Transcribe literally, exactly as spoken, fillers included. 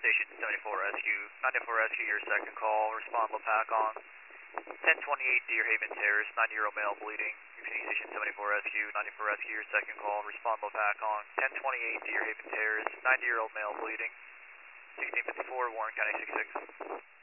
Station seventy-four Rescue, ninety-four Rescue, your second call, respond Lopakong. ten twenty-eight Deer Haven Terrace, ninety-year-old male bleeding. Union Station seventy-four Rescue, ninety-four Rescue, your second call, respond Lopakong. ten twenty-eight Deer Haven Terrace, ninety-year-old male bleeding. sixteen fifty-four, Warren County sixty-six.